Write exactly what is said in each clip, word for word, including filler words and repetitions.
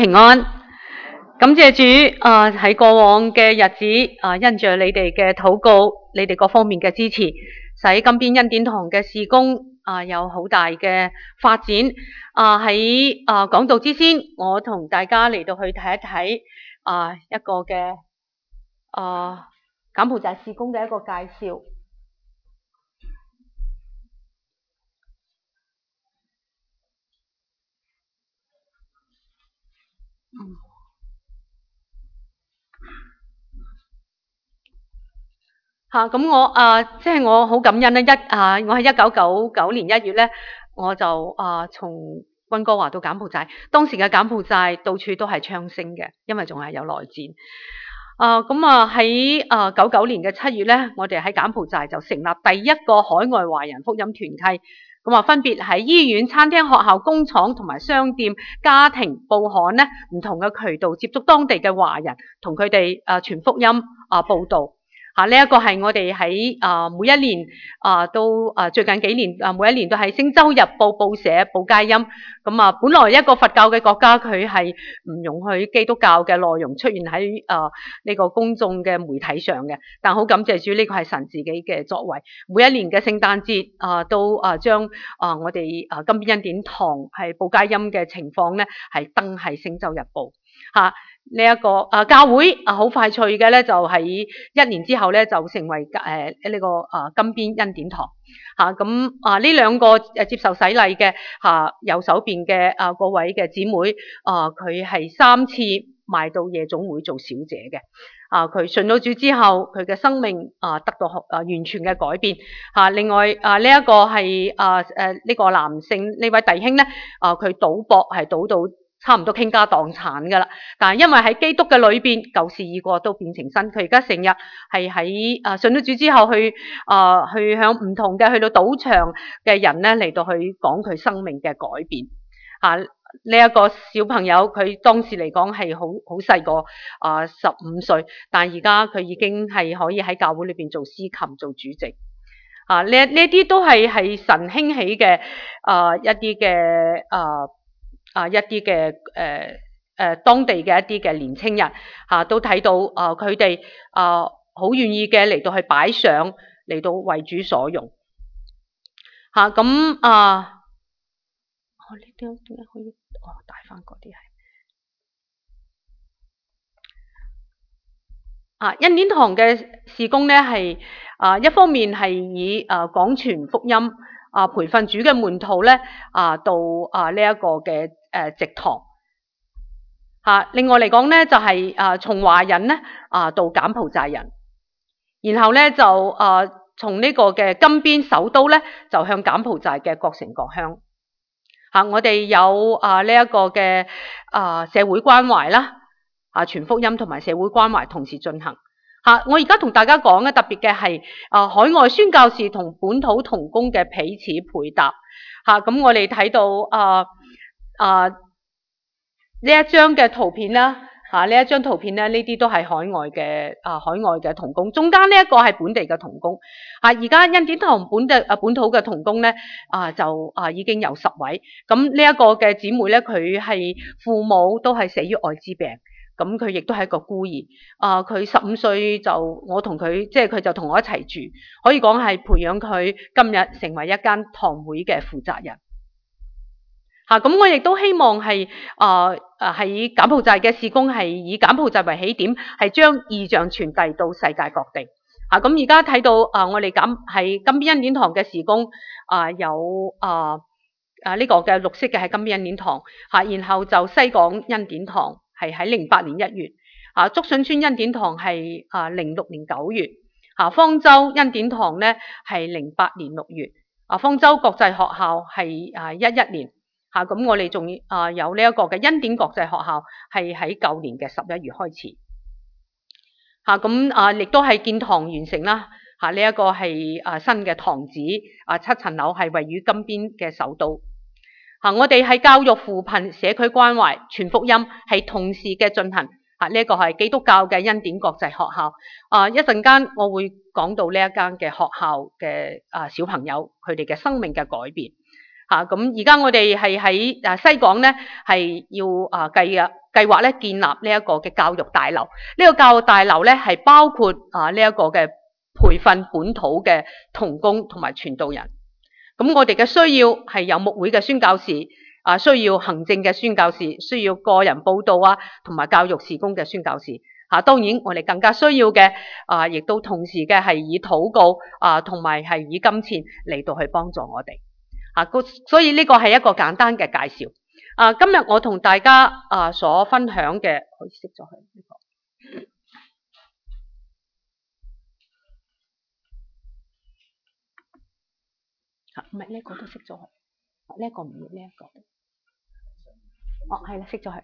平安，感謝主啊！喺過往嘅日子啊，因着你哋嘅禱告，你哋各方面嘅支持，使金邊恩典堂嘅事工啊有好大嘅發展啊！喺啊講道之先，我同大家嚟到去睇一睇啊一個嘅啊柬埔寨事工嘅一個介紹。嗯。吓咁、啊、我啊，即係我好感恩咧，一啊，我喺一九九九年一月咧，我就啊從溫哥華到柬埔寨，當時嘅柬埔寨到處都係槍聲嘅，因為仲係有內戰。啊咁啊喺啊九九年嘅七月咧，我哋喺柬埔寨就成立第一個海外華人福音團契，咁啊分別喺醫院、餐廳、學校、工廠同埋商店、家庭、報刊咧唔同嘅渠道接觸當地嘅華人，同佢哋啊傳福音啊報道。嚇！呢一個係我哋喺啊每一年啊都啊最近幾年啊每一年都喺《星洲日報》報社報佳音。咁啊，本來一個佛教嘅國家，佢係唔容許基督教嘅內容出現喺啊呢個公眾嘅媒體上嘅。但好感謝主，呢個係神自己嘅作為。每一年嘅聖誕節啊，都啊將啊我哋啊金邊恩典堂係報佳音嘅情況咧，係登喺《星洲日報》嚇。呢一個啊教會啊好快脆嘅咧，就喺一年之後咧就成為誒呢、呃這個啊金邊恩典堂嚇。咁啊呢兩個誒接受洗禮嘅嚇右手邊嘅啊嗰位嘅姊妹啊，佢係三次賣到夜總會做小姐嘅啊。佢信咗主之後，佢嘅生命啊得到啊完全嘅改變嚇、啊。另外啊呢一、這個係啊誒呢、這個男性呢位弟兄咧啊，佢賭博係賭到差唔多傾家蕩產噶啦，但係因為喺基督嘅裏邊，舊事已過都變成新。佢而家成日係喺啊信咗主之後去啊去向唔同嘅去到賭場嘅人咧嚟到去講佢生命嘅改變啊。呢、這、一個小朋友佢當時嚟講係好好細個啊十五歲，但係而家佢已經係可以喺教會裏邊做司琴做主席啊。呢呢啲都係係神興起嘅啊一啲嘅啊。啊！一啲嘅誒誒當地嘅一啲嘅年青人嚇、啊、都睇到啊，佢哋啊好願意嘅嚟到去擺上嚟到為主所用嚇。咁啊，啊哦呢啲點解可以哦帶翻嗰啲係啊恩典堂嘅事工咧係啊一方面係以啊廣傳福音啊培訓主嘅門徒咧啊到啊呢一個嘅誒植堂嚇。另外嚟講咧就係啊從華人咧啊到柬埔寨人，然後咧就啊從呢個嘅金邊首都咧就向柬埔寨嘅各城各鄉嚇。我哋有啊呢一個嘅啊社會關懷啦啊傳福音同埋社會關懷同時進行嚇。我而家同大家講嘅特別嘅係啊海外宣教士同本土同工嘅彼此配搭嚇。咁我哋睇到啊啊呢一張嘅圖片啦嚇，呢一張圖片咧呢啲都係海外嘅啊海外嘅同工，中間呢一個係本地嘅同工嚇。而家恩典堂本地啊本土嘅同工咧啊就啊已經有十位。咁呢一個嘅姊妹咧，佢係父母都係死於愛滋病。咁佢亦都係一個孤兒，啊佢十五歲就我同佢，即係佢就同我一齊住，可以講係培養佢今日成為一間堂會嘅負責人。嚇、啊，咁我亦都希望係啊啊喺柬埔寨嘅事工係以柬埔寨為起點，係將異象傳遞到世界各地。嚇、啊，咁而家睇到啊，我哋柬係金邊恩典堂嘅事工啊有啊啊呢、這個嘅綠色嘅係金邊恩典堂嚇、啊，然後就西港恩典堂。係喺零八年一月，啊竹筍村恩典堂係啊零六年九月，啊方舟恩典堂咧係零八年六月，啊方舟國際學校係啊一一年，嚇咁我哋仲啊有呢一個嘅恩典國際學校係喺舊年嘅十一月開始，嚇咁啊亦都係建堂完成啦，嚇呢一個係啊新嘅堂址，啊七層樓係位於金邊嘅首都。啊！我哋係教育扶貧、社區關懷、傳福音係同時嘅進行。啊！呢、這、一個係基督教嘅恩典國際學校。啊！一陣間我會講到呢一間嘅學校嘅啊小朋友佢哋嘅生命嘅改變。 嚇。咁而家我哋係喺啊西港咧，係要啊計啊計劃咧建立呢一個嘅教育大樓。呢個教育大樓咧係包括啊呢一個嘅培訓本土嘅同工同埋傳道人。咁我哋嘅需要係有牧會嘅宣教士，啊需要行政嘅宣教士，需要個人報道啊，同埋教育事工嘅宣教士。嚇，當然我哋更加需要嘅啊，亦都同時嘅係以禱告啊，同埋係以金錢嚟到去幫助我哋。啊，所以呢個係一個簡單嘅介紹。啊，今日我同大家啊所分享嘅，可以熄咗佢呢個。嚇，唔係呢個都熄咗佢，呢一個唔要呢一個。哦，係啦，熄咗佢。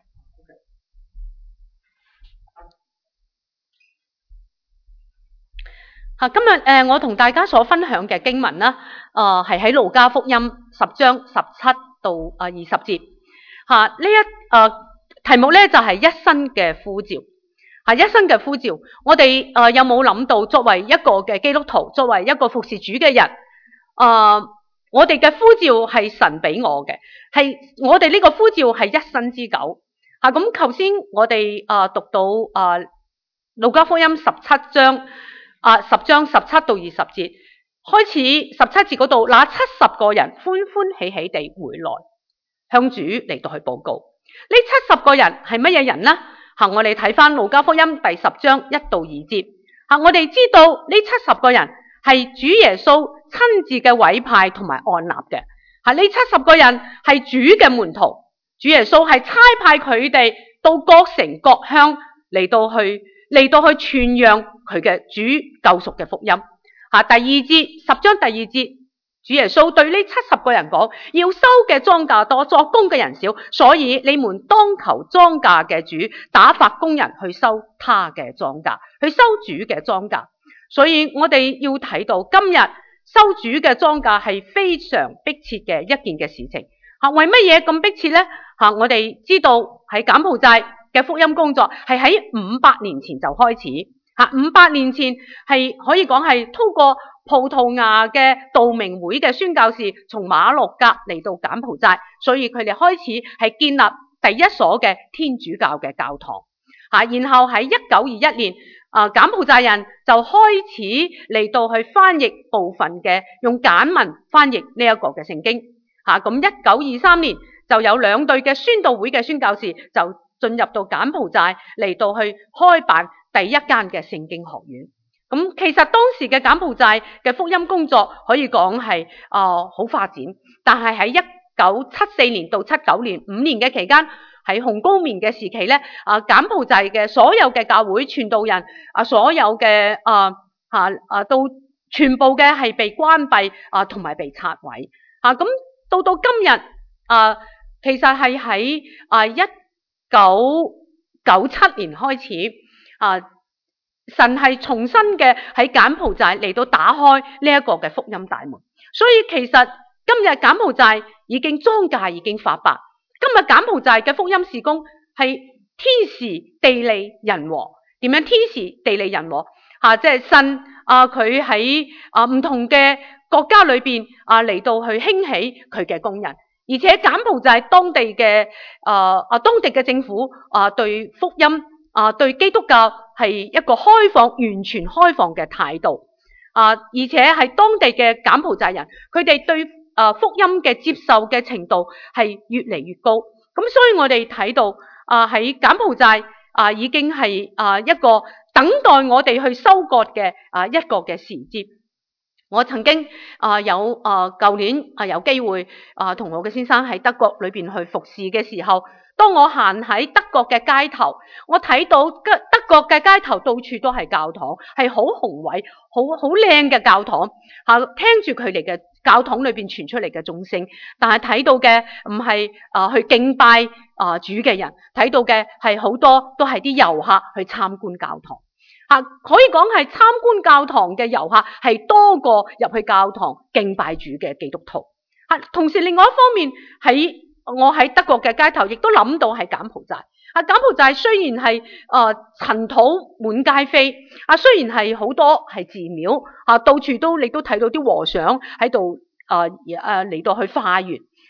嚇，今日誒、呃、我同大家所分享嘅經文啦，誒係喺路加福音十章十七到啊二十節。嚇、啊，呢一誒、呃、題目咧就係、是、一生嘅呼召。嚇、啊，一生嘅呼召，我哋誒、呃、有冇諗到作為一個嘅基督徒，作為一個服侍主嘅人，誒、呃、我哋嘅呼召係神俾我嘅，係我哋呢個呼召係一生之久。嚇、啊，咁頭先我哋誒、呃、讀到誒、呃、路加福音十七章。啊，十章十七到二十節開始，十七節嗰度，那七十個人歡歡喜喜地回來，向主嚟到去報告。呢七十個人係乜嘢人呢？吓，我哋睇翻路加福音第十章一到二節。吓，我哋知道呢七十個人係主耶穌親自嘅委派同埋按立嘅。吓，呢七十個人係主嘅門徒，主耶穌係差派佢哋到各城各鄉嚟到去。嚟到去傳揚佢嘅主救贖嘅福音。吓，第二節，十章第二節，主耶穌對呢七十個人講：要收嘅莊稼多，作工嘅人少，所以你們當求莊稼嘅主打發工人去收他嘅莊稼，去收主嘅莊稼。所以我哋要睇到今日收主嘅莊稼係非常迫切嘅一件嘅事情。吓，為乜嘢咁迫切咧？吓，我哋知道喺柬埔寨嘅福音工作係喺五百年前就開始。吓，五百年前係可以講係通過葡萄牙嘅道明會嘅宣教士從馬六甲嚟到柬埔寨，所以佢哋開始係建立第一所嘅天主教嘅教堂。吓，然後喺一九二一年，啊柬埔寨人就開始嚟到去翻譯部分嘅用簡文翻譯呢一個嘅聖經。吓，咁一九二三年就有兩隊嘅宣道會嘅宣教士就進入到柬埔寨嚟到去開辦第一間嘅聖經學院。咁其實當時嘅柬埔寨嘅福音工作可以講係啊好發展，但係喺一九七四年到七九年五年嘅期間，喺紅高棉嘅時期咧，啊柬埔寨嘅所有嘅教會傳道人啊，所有嘅啊吓啊都全部嘅係被關閉啊，同埋被拆毀。啊咁到到今日啊，其實係喺啊一九九七年開始，啊，神係重新嘅喺柬埔寨嚟到打開呢一個嘅福音大門。所以其實今日柬埔寨已經莊稼已經發白。今日柬埔寨嘅福音事工係天時地利人和。點樣天時地利人和？吓，即係神啊，佢喺啊唔同嘅國家裏邊啊嚟到去興起佢嘅工人。而且柬埔寨當地嘅啊啊當地嘅政府啊對福音啊對基督教係一個開放完全開放嘅態度啊，而且係當地嘅柬埔寨人佢哋對啊福音嘅接受嘅程度係越嚟越高。咁所以我哋睇到啊喺柬埔寨啊已經係啊一個等待我哋去收割嘅啊一個嘅時節。我曾經啊有啊舊年啊有機會啊同我嘅先生喺德國裏邊去服侍嘅時候，當我行喺德國嘅街頭，我睇到德德國嘅街頭到處都係教堂，係好宏偉、好好靚嘅教堂。吓，聽住佢哋嘅教堂裏邊傳出嚟嘅眾聲，但係睇到嘅唔係啊去敬拜啊主嘅人，睇到嘅係好多都係啲遊客去參觀教堂。吓，可以講係參觀教堂嘅遊客係多過入去教堂敬拜主嘅基督徒。吓，同時另外一方面喺我喺德國嘅街頭，亦都諗到係柬埔寨。啊，柬埔寨雖然係誒塵土滿街飛，啊雖然係好多係寺廟，啊到處都你都睇到啲和尚喺度誒誒嚟到去化緣。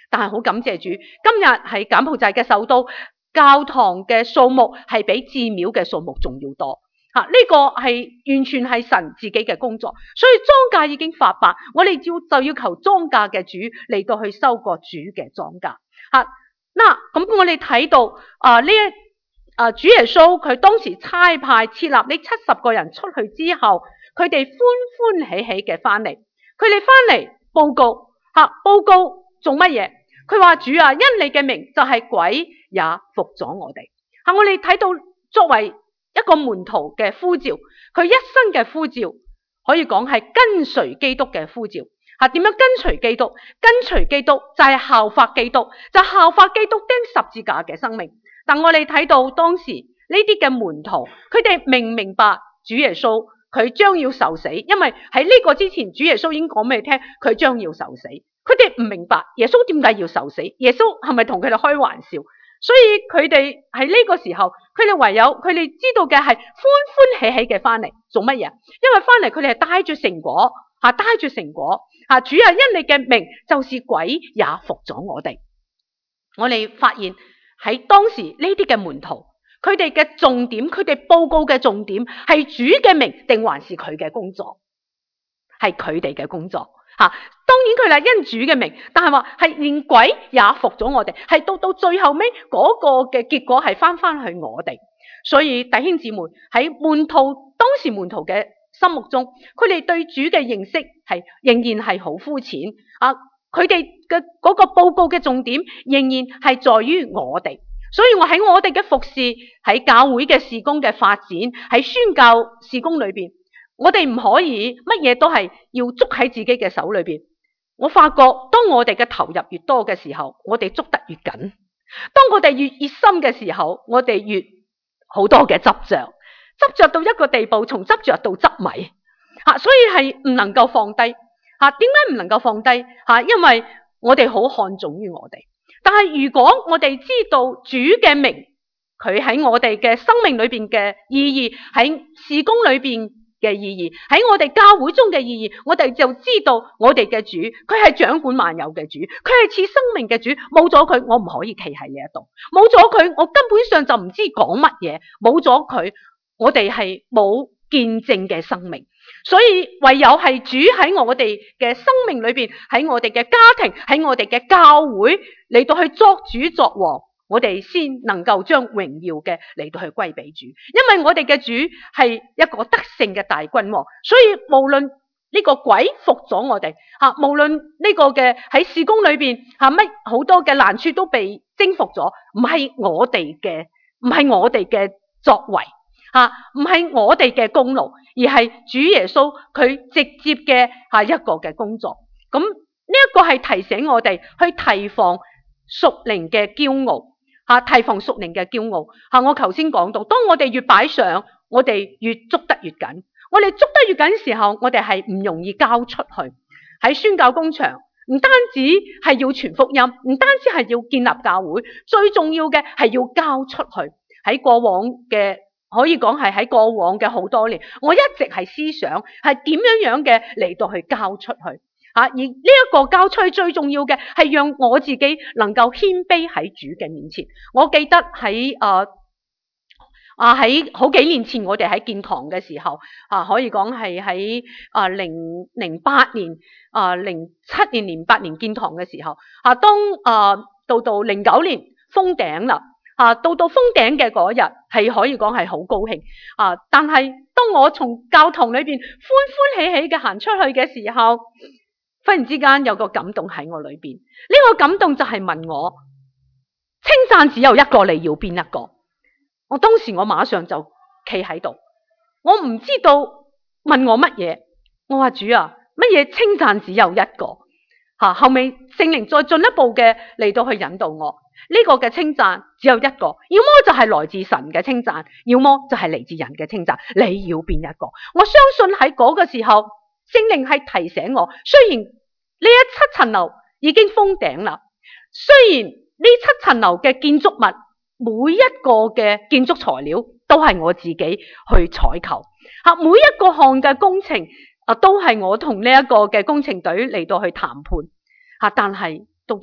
但係好感謝主，今日喺柬埔寨嘅首都，教堂嘅數目係比寺廟嘅數目仲要多。吓、啊，呢、這個係完全係神自己嘅工作，所以莊稼已經發白，我哋要就要求莊稼嘅主嚟到去收割主嘅莊稼。吓、啊，嗱，咁我哋睇到啊呢一啊主耶穌佢當時差派設立呢七十個人出去之後，佢哋歡歡喜喜嘅翻嚟，佢哋翻嚟報告吓、啊，報告做乜嘢？佢話主啊，因你嘅名就係鬼也服咗我哋。吓、啊，我哋睇到作為一個門徒嘅呼召，佢一生嘅呼召可以講係跟隨基督嘅呼召。吓，點樣跟隨基督？跟隨基督就係效法基督，就係效法基督釘十字架嘅生命。但我哋睇到當時呢啲嘅門徒，佢哋明唔明白主耶穌佢將要受死？因為喺呢個之前，主耶穌已經講俾你聽，佢將要受死。佢哋唔明白耶穌點解要受死？耶穌係咪同佢哋開玩笑？所以佢哋喺呢個時候，佢哋唯有佢哋知道嘅係歡歡喜喜嘅翻嚟做乜嘢？因為翻嚟佢哋係帶住成果，吓帶住成果，吓主啊，因你嘅名就是鬼也服咗我哋。我哋發現喺當時呢啲嘅門徒，佢哋嘅重點，佢哋報告嘅重點係主嘅名定還是佢嘅工作？係佢哋嘅工作。吓，當然佢係因主嘅名，但係話係連鬼也服咗我哋，係到到最後尾嗰個嘅結果係翻翻去我哋。所以弟兄姊妹喺門徒當時門徒嘅心目中，佢哋對主嘅認識係仍然係好膚淺啊！佢哋嘅嗰個報告嘅重點仍然係在於我哋。所以我喺我哋嘅服侍，喺教會嘅事工嘅發展，喺宣教事工裏邊，我哋唔可以乜嘢都係要捉喺自己嘅手裏邊。我發覺當我哋嘅投入越多嘅時候，我哋捉得越緊；當我哋越熱心嘅時候，我哋越好多嘅執着，執着到一個地步，從執着到執迷吓，所以係唔能夠放低吓。點解唔能夠放低吓？因為我哋好看重於我哋。但係如果我哋知道主嘅名，佢喺我哋嘅生命裏邊嘅意義，喺事工裏邊嘅意義，喺我哋教會中嘅意義，我哋就知道我哋嘅主，佢係掌管萬有嘅主，佢係賜生命嘅主。冇咗佢，我唔可以企喺呢一度；冇咗佢，我根本上就唔知講乜嘢；冇咗佢，我哋係冇見證嘅生命。所以唯有係主喺我哋嘅生命裏邊，喺我哋嘅家庭，喺我哋嘅教會嚟到去作主作王，我哋先能夠將榮耀嘅嚟到去歸俾主。因為我哋嘅主係一個得勝嘅大君王，所以無論呢個鬼服咗我哋吓，無論呢個嘅喺事工裏邊吓乜好多嘅難處都被征服咗，唔係我哋嘅，唔係我哋嘅作為吓，唔係我哋嘅功勞，而係主耶穌佢直接嘅吓一個嘅工作。咁呢一個係提醒我哋去提防屬靈嘅驕傲吓，提防屬靈嘅驕傲吓。我頭先講到，當我哋越擺上，我哋越捉得越緊。我哋捉得越緊嘅時候，我哋係唔容易交出去。喺宣教工場，唔單止係要傳福音，唔單止係要建立教會，最重要嘅係要交出去。喺過往嘅可以講係喺過往嘅好多年，我一直係思想係點樣樣嘅嚟到去交出去吓。而呢一個交出去最重要嘅係讓我自己能夠謙卑喺主嘅面前。我記得喺誒。呃啊！喺好幾年前，我哋喺建堂嘅時候，啊，可以講係喺啊零零八年啊零七年零八年建堂嘅時候，啊，當啊到到零九年封頂啦，啊，到到封頂嘅嗰日係可以講係好高興啊！但係當我從教堂裏邊歡歡喜喜嘅行出去嘅時候，忽然之間有個感動喺我裏邊，呢個感動就係問我，稱讚只有一個，你要邊一個？我當時我馬上就企喺度，我唔知道問我乜嘢。我話主啊，乜嘢稱讚只有一個吓？後尾聖靈再進一步嘅嚟到去引導我，呢個嘅稱讚只有一個，要麼就係來自神嘅稱讚，要麼就係嚟自人嘅稱讚。你要邊一個？我相信喺嗰個時候，聖靈係提醒我，雖然呢一七層樓已經封頂啦，雖然呢七層樓嘅建築物，每一個嘅建築材料都係我自己去採購，吓，每一個項嘅工程啊都係我同呢一個嘅工程隊嚟到去談判，吓，但係到到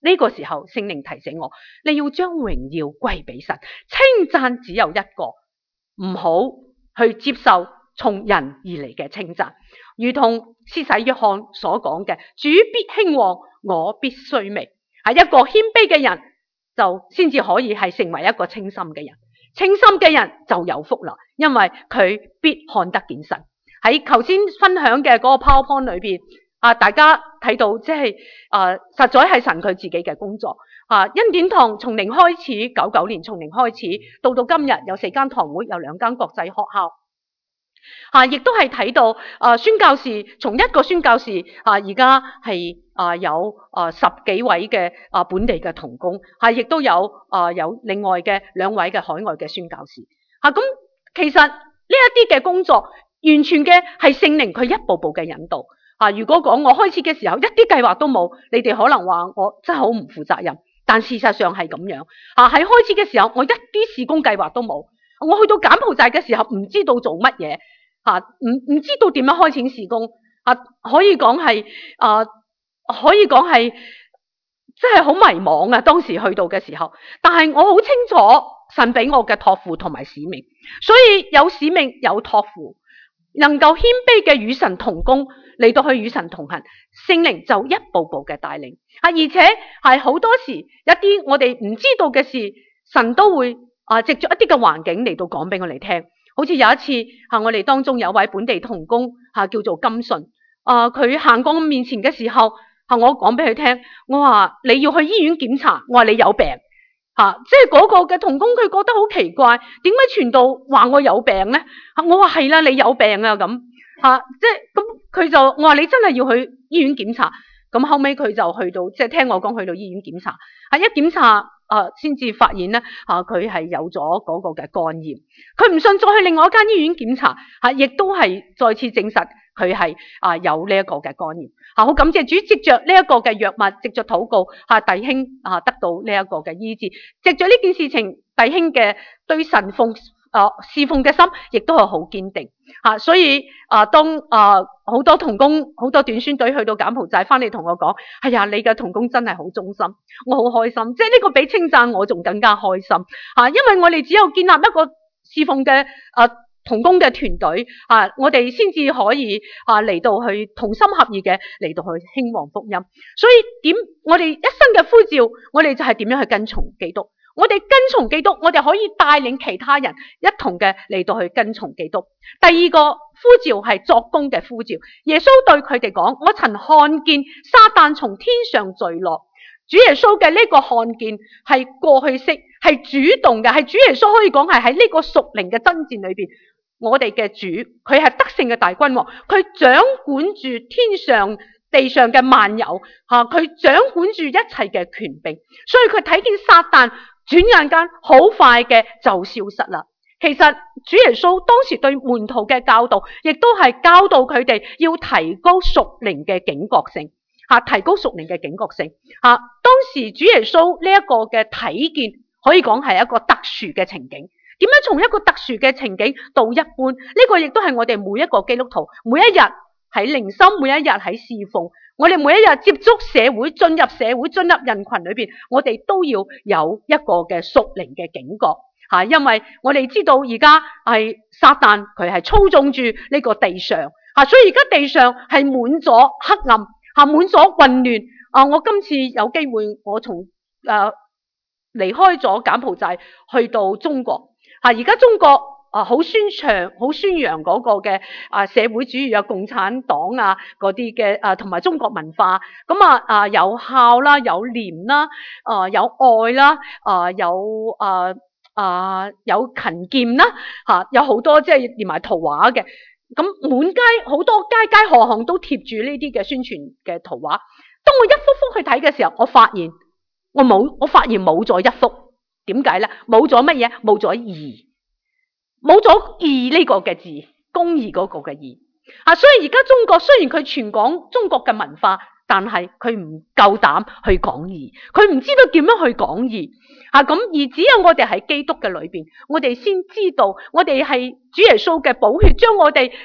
呢個時候聖靈提醒我，你要將榮耀歸俾神，稱讚只有一個，唔好去接受從人而嚟嘅稱讚。如同施洗約翰所講嘅，主必興旺，我必衰微。係一個謙卑嘅人就先至可以係成為一個清心嘅人，清心嘅人就有福啦，因為佢必看得見神。喺頭先分享嘅嗰個 PowerPoint 裏邊啊，大家睇到即係啊，實在係神佢自己嘅工作啊。恩典堂從零開始，九九年從零開始，到到今日有四間堂會，有兩間國際學校。啊，亦都係睇到啊，宣教士從一個宣教士啊，而家係啊有啊十幾位嘅啊本地嘅同工，係亦都有啊有另外嘅兩位嘅海外嘅宣教士。啊，咁其實呢一啲嘅工作，完全嘅係聖靈佢一步步嘅引導。啊，如果講我開始嘅時候一啲計劃都冇，你哋可能話我真係好唔負責任。但事實上係咁樣。啊，喺開始嘅時候，我一啲事工計劃都冇。我去到柬埔寨嘅時候，唔知道做乜嘢，吓唔唔知道點樣開展事工，啊可以講係啊可以講係真係好迷茫啊！當時去到嘅時候，但係我好清楚神俾我嘅託付同埋使命，所以有使命有託付，能夠謙卑嘅與神同工嚟到去與神同行，聖靈就一步步嘅帶領啊！而且係好多時一啲我哋唔知道嘅事，神都會。啊！藉着一啲嘅環境嚟到講俾我哋聽，好似有一次吓，我哋當中有位本地同工吓，叫做金順，啊佢行過我面前嘅時候，吓我講俾佢聽，我話你要去醫院檢查，我話你有病吓，即係嗰個嘅同工佢覺得好奇怪，點解傳道話我有病咧？吓我話係啦，你有病啊咁吓，即係咁佢就我話你真係要去醫院檢查，咁後尾佢就去到即係聽我講去到醫院檢查，吓一檢查。啊，先至發現咧，啊，佢係有咗嗰個嘅肝炎，佢唔信再去另外一間醫院檢查，吓，亦都係再次證實佢係啊有呢一個嘅肝炎，吓，好感謝主，藉着呢一個嘅藥物，藉着禱告，吓弟兄啊得到呢一個嘅醫治，藉着呢件事情，弟兄嘅對神奉啊侍奉嘅心，亦都係好堅定，吓，所以啊當啊好多同工好多短宣隊去到柬埔寨翻嚟同我講，哎呀你嘅同工真係好忠心，我好開心，即係呢個比稱讚我仲更加開心，吓，因為我哋只有建立一個侍奉嘅啊同工嘅團隊，啊我哋先至可以啊嚟到去同心合意嘅嚟到去興旺福音，所以點我哋一生嘅呼召，我哋就係點樣去跟從基督。我哋跟從基督，我哋可以帶領其他人一同嘅嚟到去跟從基督。第二個呼召係作工嘅呼召，耶穌對佢哋講：我曾看見撒旦從天上墜落。主耶穌嘅呢個看見係過去式，係主動嘅，係主耶穌可以講係喺呢個屬靈嘅爭戰裏邊，我哋嘅主佢係得勝嘅大君王，佢掌管住天上地上嘅萬有，吓佢掌管住一切嘅權柄，所以佢睇見撒旦。轉眼間好快嘅就消失啦。其實主耶穌當時對門徒嘅教導，亦都係教導佢哋要提高屬靈嘅警覺性，吓提高屬靈嘅警覺性。吓當時主耶穌呢一個嘅睇見，可以講係一個特殊嘅情景。點樣從一個特殊嘅情景到一般？呢個亦都係我哋每一個基督徒每一日喺靈心，每一日喺侍奉。我哋每一日接觸社會，進入社會，進入人群裏邊，我哋都要有一個嘅屬靈嘅警覺吓，因為我哋知道而家係撒旦佢係操縱住呢個地上吓，所以而家地上係滿咗黑暗吓，滿咗混亂啊！我今次有機會，我從誒離開咗柬埔寨去到中國吓，而家中國。啊，好宣揚、好宣揚嗰個嘅啊社會主義啊、共產黨啊嗰啲嘅啊，同埋中國文化，咁啊啊有孝啦，有廉啦，啊有愛啦，啊有啊啊有勤儉啦，吓有好多即係連埋圖畫嘅，咁滿街好多街街巷巷都貼住呢啲嘅宣傳嘅圖畫。當我一幅幅去睇嘅時候，我發現我冇，我發現冇咗一幅，點解咧？冇咗乜嘢？冇咗義。冇咗義呢個嘅字，公義嗰個嘅義啊！所以而家中國雖然佢傳講中國嘅文化，但係佢唔夠膽去講義，佢唔知道點樣去講義啊！咁而只有我哋喺基督嘅裏邊，我哋先知道我哋係主耶穌嘅寶血，將我哋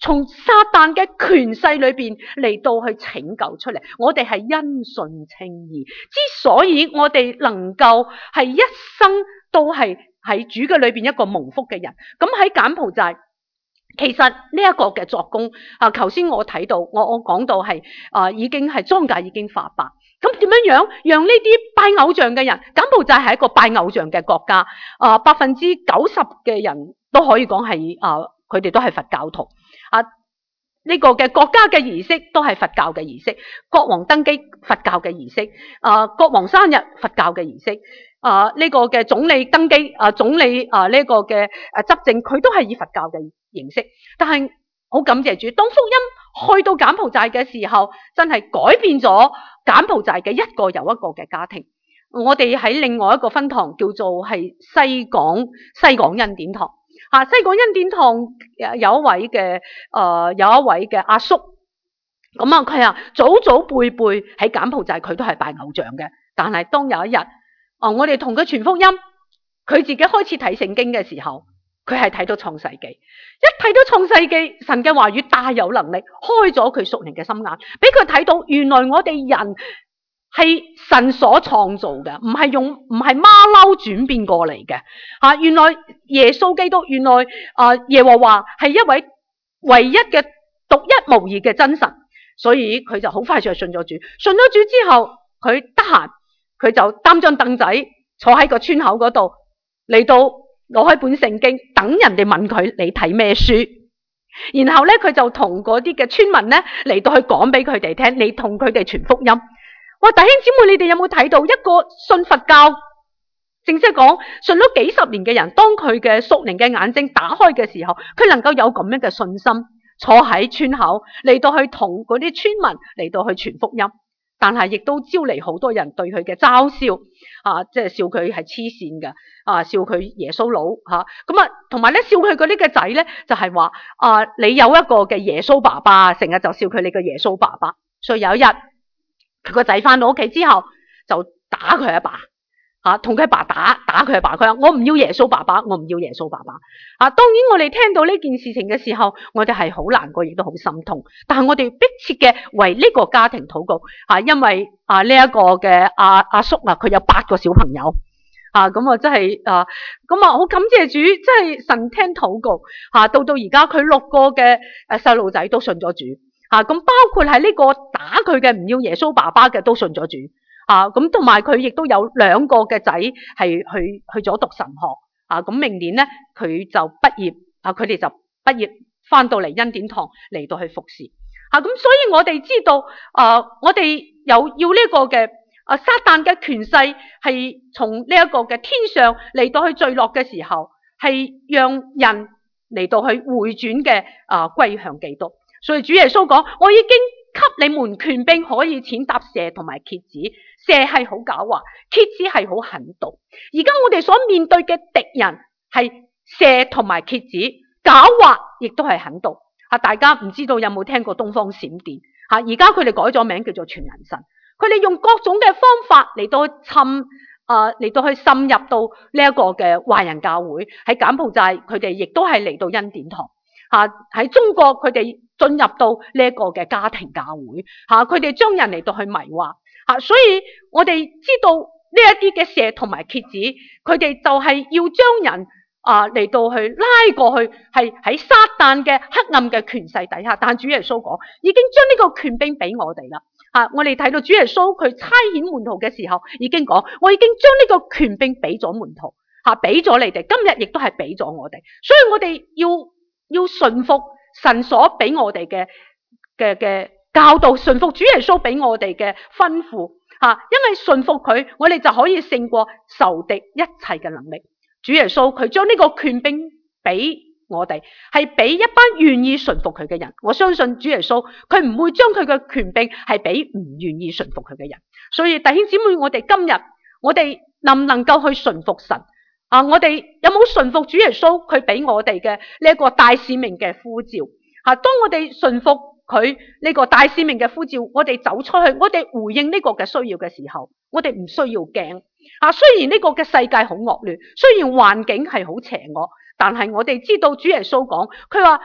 從撒旦嘅權勢裏邊嚟到去拯救出嚟。我哋係因信稱義，之所以我哋能夠係一生都係喺主嘅裏邊一個蒙福嘅人。咁喺柬埔寨，其實呢一個嘅作工啊，頭先我睇到，我我講到係啊，已經係莊稼已經發白。咁點樣樣讓呢啲拜偶像嘅人？柬埔寨係一個拜偶像嘅國家，啊，百分之九十嘅人都可以講係啊，佢哋都係佛教徒。啊，呢個嘅國家嘅儀式都係佛教嘅儀式，國王登基佛教嘅儀式，啊，國王生日佛教嘅儀式，啊，呢個嘅總理登基，啊，總理啊呢個嘅誒執政，佢都係以佛教嘅形式。但係好感謝主，當福音去到柬埔寨嘅時候，真係改變咗柬埔寨嘅一個又一個嘅家庭。我哋喺另外一個分堂叫做係西港西港恩典堂。啊，西港恩典堂有一位嘅誒、呃、有一位嘅阿叔，咁啊佢啊祖祖輩輩喺柬埔寨佢都係拜偶像嘅。但係當有一日，啊我哋同佢傳福音，佢自己開始睇聖經嘅時候，佢係睇到創世記，一睇到創世記，神嘅話語大有能力，開咗佢屬靈嘅心眼，俾佢睇到原來我哋人係神所創造嘅，唔係用唔係馬騮轉變過嚟嘅。吓，原來耶穌基督，原來啊耶和華係一位唯一嘅獨一無二嘅真神，所以佢就好快就信咗主。信咗主之後，佢得閒佢就擔張凳仔坐喺個村口嗰度，嚟到攞開本聖經，等人哋問佢你睇咩書，然後咧佢就同嗰啲嘅村民咧嚟到去講俾佢哋聽，你同佢哋傳福音。哇！弟兄姊妹，你哋有冇睇到一個信佛教，正式講信咗幾十年嘅人，當佢嘅屬靈嘅眼睛打開嘅時候，佢能夠有咁樣嘅信心，坐喺村口嚟到去同嗰啲村民嚟到去傳福音，但係亦都招嚟好多人對佢嘅嘲笑，啊，即係笑佢係黐線嘅，啊，笑佢耶穌佬吓，咁啊，同埋咧笑佢嗰啲嘅仔咧，就係話啊，你有一個嘅耶穌爸爸，成日就笑佢你個耶穌爸爸，所以有一日。佢個仔翻到屋企之後就打佢阿爸，吓同佢阿爸打打佢阿爸，佢話我唔要耶穌爸爸，我唔要耶穌爸爸。啊，當然我哋聽到呢件事情嘅時候，我哋係好難過，亦都好心痛。但係我哋迫切嘅為呢個家庭禱告，啊，因為啊呢一個嘅阿阿叔啊，佢有八個小朋友，啊咁啊真係啊咁啊好感謝主，真係神聽禱告，吓到到而家佢六個嘅誒細路仔都信咗主。啊，咁包括係呢個打佢嘅唔要耶穌爸爸嘅都信咗主，啊，咁同埋佢亦都有兩個嘅仔係去去咗讀神學，啊，咁明年咧佢就畢業，啊，佢哋就畢業翻到嚟恩典堂嚟到去服侍，啊，咁所以我哋知道，啊，我哋有要呢個嘅啊撒旦嘅權勢係從呢一個嘅天上嚟到去墜落嘅時候，係讓人嚟到去回轉嘅啊歸向基督。所以主耶穌講，我已經給你們權柄，可以踐踏蛇同埋蠍子。蛇係好狡猾，蠍子係好狠毒。而家我哋所面對嘅敵人係蛇同埋蠍子，狡猾亦都係狠毒。吓，大家唔知道有冇聽過東方閃電？吓，而家佢哋改咗名叫做全能神。佢哋用各種嘅方法嚟到侵啊，嚟到去滲入到呢一個嘅壞人教會。喺柬埔寨，佢哋亦都係嚟到恩典堂。吓，喺中國，佢哋進入到呢一個嘅家庭教會，吓，佢哋將人嚟到去迷惑，吓，所以我哋知道呢一啲嘅蛇同埋蠍子，佢哋就係要將人啊嚟到去拉過去，係喺撒旦嘅黑暗嘅權勢底下。但主耶穌講，已經將呢個權柄俾我哋啦，吓，我哋睇到主耶穌佢差遣門徒嘅時候，已經講，我已經將呢個權柄俾咗門徒，吓，俾咗你哋，今日亦都係俾咗我哋，所以我哋要要順服神所俾我哋嘅嘅嘅教導，順服主耶穌俾我哋嘅吩咐吓，因為順服佢，我哋就可以勝過仇敵一切嘅能力。主耶穌佢將呢個權柄俾我哋，係俾一班願意順服佢嘅人。我相信主耶穌佢唔會將佢嘅權柄係俾唔願意順服佢嘅人。所以弟兄姊妹，我哋今日我哋能唔能夠去順服神？啊！我哋有冇順服主耶穌佢俾我哋嘅呢一個大使命嘅呼召？吓，當我哋順服佢呢個大使命嘅呼召，我哋走出去，我哋回應呢個嘅需要嘅時候，我哋唔需要驚。啊，雖然呢個嘅世界好惡劣，雖然環境係好邪惡，但係我哋知道主耶穌講，佢話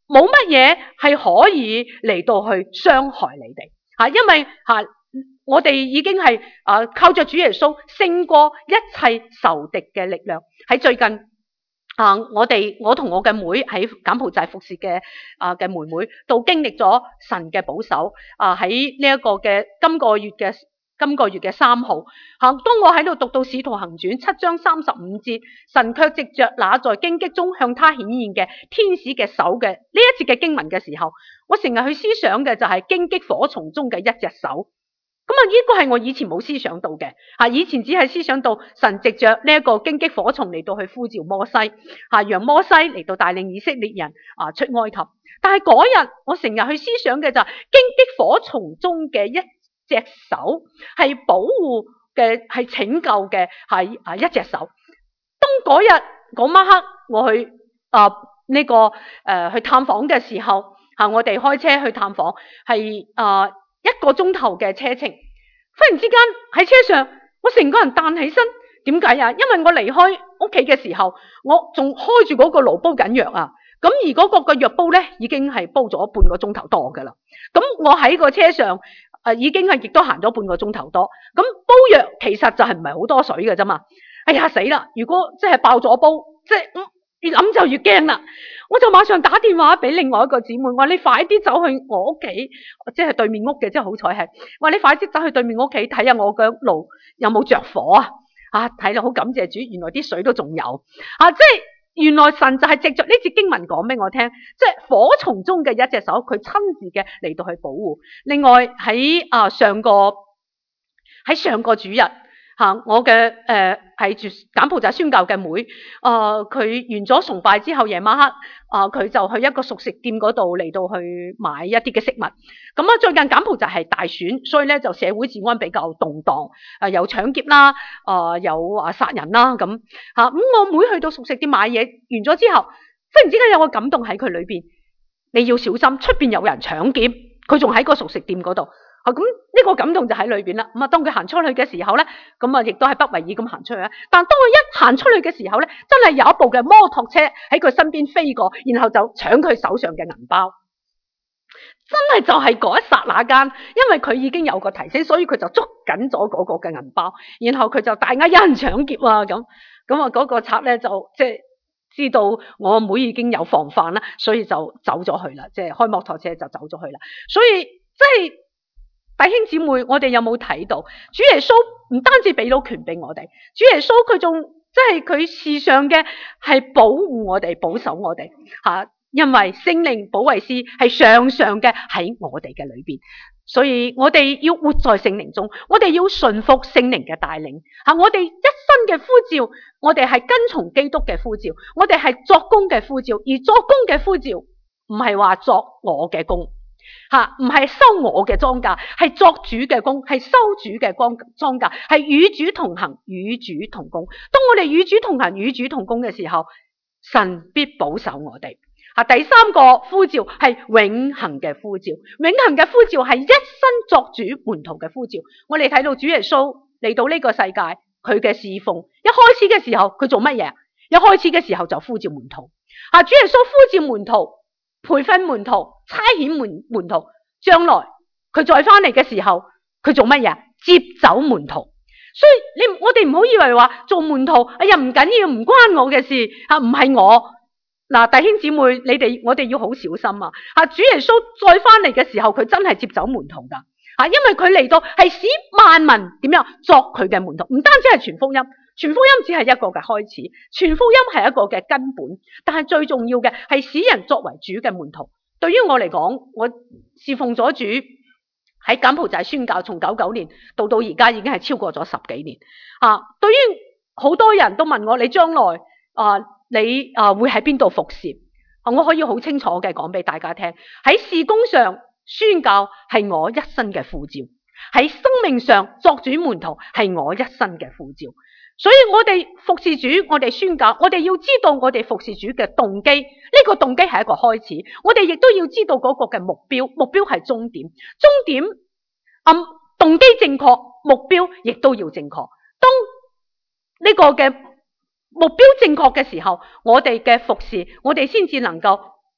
冇乜嘢係可以嚟到去傷害你哋吓，因為吓我哋已經係啊靠着主耶穌勝過一切仇敵嘅力量。喺最近啊，我哋我同我嘅妹喺柬埔寨服侍嘅啊嘅妹妹，都經歷咗神嘅保守啊，喺呢一個嘅今個月嘅。今個月嘅三號，吓，當我喺度讀到《使徒行傳》七章三十五節，神卻藉着那在荊棘中向他顯現嘅天使嘅手嘅呢一節嘅經文嘅時候，我成日去思想嘅就係荊棘火叢中嘅一隻手。咁啊，呢個係我以前冇思想到嘅，吓，以前只係思想到神藉着呢一個荊棘火叢嚟到去呼召摩西，吓，讓摩西嚟到帶領以色列人啊出埃及。但係嗰日我成日去思想嘅就係荊棘火叢中嘅一隻手，係保護嘅，係拯救嘅，係啊一隻手。當嗰日嗰晚黑我去啊呢、這個誒、呃、去探訪嘅時候，吓、啊、我哋開車去探訪，係啊一個鐘頭嘅車程。忽然之間喺車上，我成個人彈起身。點解啊？因為我離開屋企嘅時候，我仲開住嗰個爐煲緊藥啊。咁而嗰個個藥煲咧，已經係煲咗半個鐘頭多噶啦。咁我喺個車上。誒，已經係亦都行咗半個鐘頭多，咁煲藥其實就係唔係好多水嘅啫嘛。哎呀死啦！如果即係爆咗煲，即係越諗就越驚啦。我就馬上打電話俾另外一個姊妹，我話你快啲走去我屋企，即係對面屋嘅，即係好彩係。我話你快啲走去對面屋企睇下我嘅爐有冇着火啊！啊，睇到好感謝主，原來啲水都仲有啊！即係。原來神就係藉着呢節經文講俾我聽，即係火叢中嘅一隻手，佢親自嘅嚟到去保護。另外喺啊上個喺上個主日吓，我嘅誒係住柬埔寨宣教嘅妹，啊佢完咗崇拜之後夜晚黑啊佢就去一個熟食店嗰度嚟到去買一啲嘅食物。咁啊最近柬埔寨係大選，所以咧就社會治安比較動盪，啊有搶劫啦，啊有啊殺人啦咁吓。咁我妹去到熟食店買嘢完咗之後，忽然之間有個感動喺佢裏邊，你要小心出邊有人搶劫，佢仲喺個熟食店嗰度。咁呢個感動就喺裏邊啦。咁啊，當佢行出去嘅時候咧，咁啊，亦都係不為意咁行出去啦。但當佢一行出去嘅時候咧，真係有一部嘅摩托車喺佢身邊飛過，然後就搶佢手上嘅銀包。真係就係嗰一剎那間，因為佢已經有個提醒，所以佢就捉緊咗嗰個嘅銀包，然後佢就大嗌有人搶劫啊！咁咁啊，嗰個賊咧就即係知道我妹已經有防範啦，所以就走咗去啦，即係開摩托車就走咗去啦。所以即係。弟兄姊妹，我哋有冇睇到主耶穌唔單止俾到權俾我哋，主耶穌佢仲即係佢事上嘅係保護我哋、保守我哋吓，因為聖靈保惠師係常常嘅喺我哋嘅裏邊，所以我哋要活在聖靈中，我哋要順服聖靈嘅帶領吓，我哋一生嘅呼召，我哋係跟從基督嘅呼召，我哋係作工嘅呼召，而作工嘅呼召唔係話作我嘅工。吓，唔係收我嘅莊稼，係作主嘅工，係收主嘅莊莊稼，係與主同行，與主同工。當我哋與主同行，與主同工嘅時候，神必保守我哋。吓，第三個呼召係永恆嘅呼召，永恆嘅呼召係一生作主門徒嘅呼召。我哋睇到主耶穌嚟到呢個世界，佢嘅侍奉一開始嘅時候，佢做乜嘢？一開始嘅時候就呼召門徒。吓，主耶穌呼召門徒。培訓門徒，差遣門門徒，將來佢再翻嚟嘅時候，佢做乜嘢？接走門徒。所以你我哋唔好以為話做門徒，哎呀唔緊要，唔關我嘅事吓，唔係我嗱，弟兄姊妹，你哋我哋要好小心啊！吓，主耶穌再翻嚟嘅時候，佢真係接走門徒噶吓，因為佢嚟到係使萬民點樣作佢嘅門徒，唔單止係傳福音。傳福音只係一個嘅開始，傳福音係一個嘅根本，但係最重要嘅係使人作為主嘅門徒。對於我嚟講，我侍奉咗主喺柬埔寨宣教，從九九年到到而家已經係超過咗十幾年。啊，對於好多人都問我，你將來啊，你啊會喺邊度服侍？啊，我可以好清楚嘅講俾大家聽，喺事工上宣教係我一生嘅呼召，喺生命上作主門徒係我一生嘅呼召。所以我哋服侍主，我哋宣教，我哋要知道我哋服侍主嘅動機，呢個動機係一個開始，我哋亦都要知道嗰個嘅目標，目標係終點，終點嗯動機正確，目標亦都要正確。當呢個嘅目標正確嘅時候，我哋嘅服侍，我哋先至能夠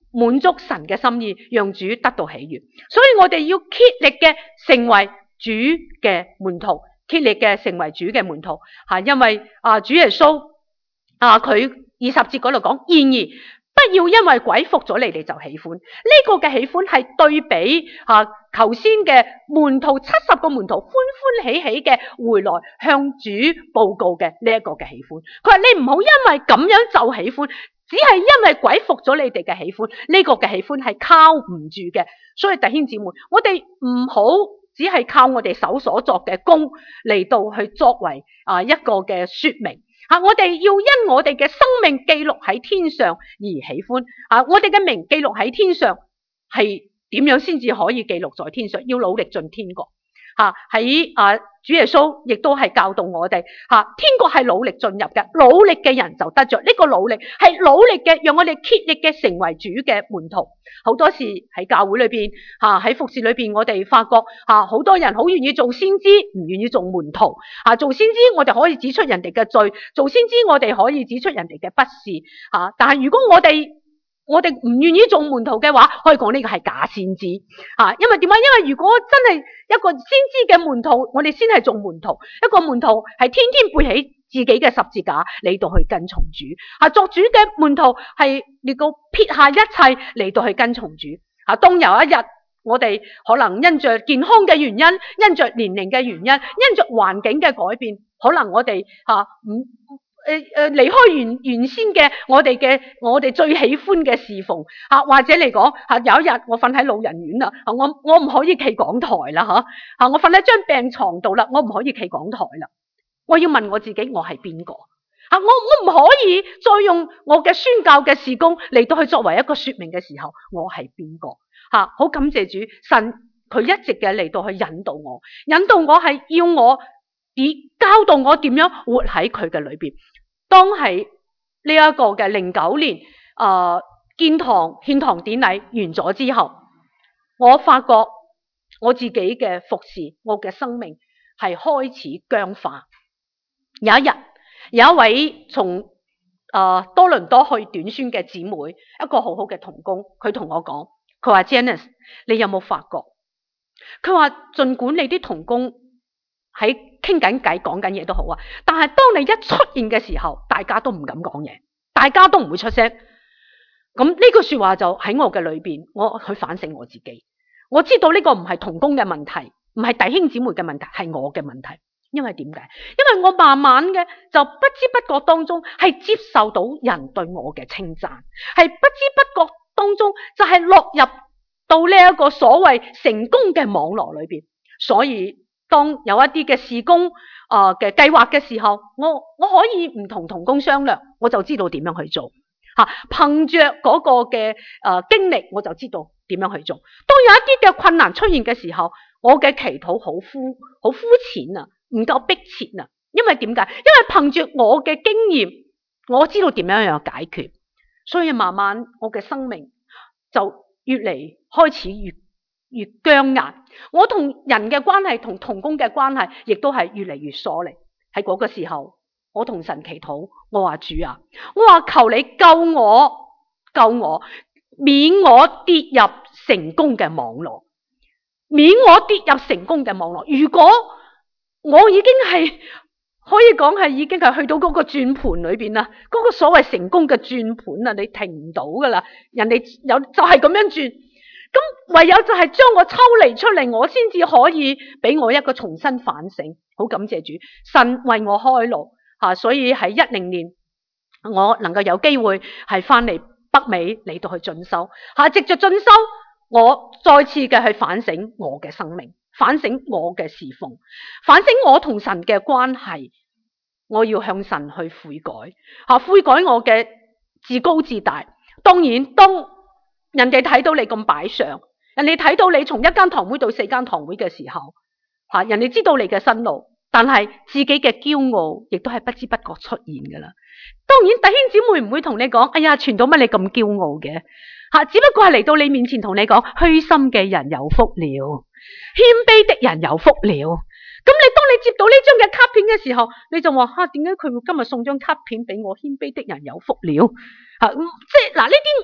滿足神嘅心意，讓主得到喜悅。所以我哋要竭力嘅成為主嘅門徒，竭力嘅成為主嘅門徒吓，因為啊主耶穌啊佢二十節嗰度講，然而不要因為鬼服咗你哋就喜歡。呢、這個嘅喜歡係對比啊頭先嘅門徒七十個門徒歡歡喜喜嘅回來向主報告嘅呢一個嘅喜歡。佢話你唔好因為咁樣就喜歡，只係因為鬼服咗你哋嘅喜歡，呢、這個嘅喜歡係靠唔住嘅。所以弟兄姊妹，我哋唔好只係靠我哋手所作嘅功嚟到去作為啊一個嘅說明。啊！我哋要因我哋嘅生命記錄喺天上而喜歡。啊！我哋嘅名記錄喺天上係點樣先至可以記錄在天上？要努力進天國。吓喺啊主耶穌亦都係教導我哋吓，天國係努力進入嘅，努力嘅人就得着。呢、這個努力係努力嘅，讓我哋竭力嘅成為主嘅門徒。好多時喺教會裏邊吓，喺服侍裏邊，我哋發覺吓，好多人好願意做先知，唔願意做門徒。吓做先知，我哋可以指出人哋嘅罪；做先知，我哋可以指出人哋嘅不是。吓，但係如果我哋我哋唔願意做門徒嘅話，可以講呢個係假先知啊！因為點解？因為如果真係一個先知嘅門徒，我哋先係做門徒。一個門徒係天天背起自己嘅十字架嚟到去跟從主啊！作主嘅門徒係嚟到撇下一切嚟到去跟從主啊！當有一日我哋可能因着健康嘅原因，因着年齡嘅原因，因着環境嘅改變，可能我哋吓唔。誒誒，離開原原先嘅我哋嘅我哋最喜歡嘅侍奉啊，或者嚟講吓，有一日我瞓喺老人院啦，我我唔可以企講台啦，吓吓，我瞓喺張病床度啦，我唔可以企講台啦。我要問我自己，我係邊個啊？我我唔可以再用我嘅宣教嘅事工嚟到去作為一個說明嘅時候，我係邊個吓？好感謝主，神佢一直嘅嚟到去引導我，引導我係要我點教導我點樣活喺佢嘅裏邊。當係呢一個嘅零九年，誒、呃、建堂獻堂典禮完咗之後，我發覺我自己嘅服侍，我嘅生命係開始僵化。有一日，有一位從誒、呃、多倫多去短宣嘅姊妹，一個好好嘅同工，佢同我講，佢話 Janice， 你有冇發覺？佢話盡管你啲同工喺傾緊偈講緊嘢都好啊，但係當你一出現嘅時候，大家都唔敢講嘢，大家都唔會出聲。咁呢句說話就喺我嘅裏邊，我去反省我自己。我知道呢個唔係同工嘅問題，唔係弟兄姊妹嘅問題，係我嘅問題。因為點解？因為我慢慢嘅就不知不覺當中係接受到人對我嘅稱讚，係不知不覺當中就係落入到呢一個所謂成功嘅網絡裏邊。所以當有一啲嘅事工啊嘅計劃嘅時候，我我可以唔同同工商量，我就知道點樣去做吓。憑着嗰個嘅誒、呃、經歷，我就知道點樣去做。當有一啲嘅困難出現嘅時候，我嘅祈禱好膚好膚淺啊，唔夠迫切啊。因為點解？因為憑住我嘅經驗，我知道點樣樣解決，所以慢慢我嘅生命就越嚟開始越越僵硬，我同人嘅關係，同同工嘅關係，亦都係越嚟越疏離。喺嗰個時候，我同神祈禱，我話主啊，我話求你救我，救我，免我跌入成功嘅網絡，免我跌入成功嘅網絡。如果我已經係可以講係已經係去到嗰個轉盤裏邊啦，嗰個所謂成功嘅轉盤啊，你停唔到噶啦，人哋有就係咁樣轉。咁唯有就係將我抽離出嚟，我先至可以俾我一個重新反省。好感謝主，神為我開路吓，所以喺一零年我能夠有機會係翻嚟北美嚟到去進修吓，藉着進修我再次嘅去反省我嘅生命，反省我嘅侍奉，反省我同神嘅關係。我要向神去悔改吓，悔改我嘅自高自大。當然當人哋睇到你咁擺上，人哋睇到你從一間堂會到四間堂會嘅時候，吓人哋知道你嘅辛勞，但係自己嘅驕傲亦都係不知不覺出現噶啦。當然弟兄姊妹唔會同你講，哎呀，傳到乜你咁驕傲嘅吓，只不過係嚟到你面前同你講，虛心嘅人有福了，謙卑的人有福了。咁你當你接到呢張嘅卡片嘅時候，你就話吓，點解佢會今日送張卡片俾我？謙卑的人有福了吓，即係嗱呢啲。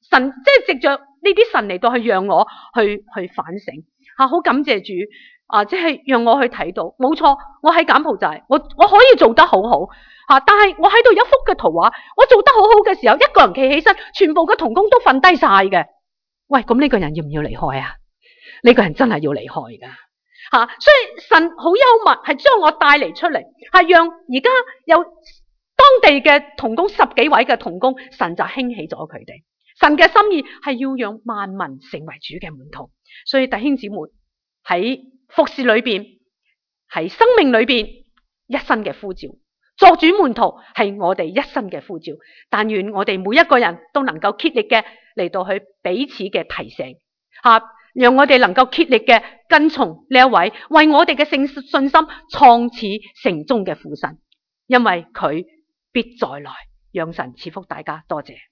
神即係藉着呢啲神嚟到去讓我去去反省吓，好感謝主啊！即係讓我去睇到，冇錯，我喺柬埔寨，我我可以做得好好吓，但係我喺度一幅嘅圖畫，我做得好好嘅時候，一個人企起身，全部嘅同工都瞓低晒嘅。喂，咁呢個人要唔要離開啊？呢個人真係要離開噶吓，所以神好幽默，係將我帶嚟出嚟，係讓而家有當地嘅同工十幾位嘅同工，神就興起咗佢哋。神嘅心意係要讓萬民成為主嘅門徒，所以弟兄姊妹喺服事裏邊，喺生命裏邊一生嘅呼召，作主門徒係我哋一生嘅呼召。但願我哋每一個人都能夠竭力嘅嚟到去彼此嘅提醒吓，讓我哋能夠竭力嘅跟從呢一位為我哋嘅信信心創始成終嘅父神，因為佢必再來。讓神賜福大家，多謝。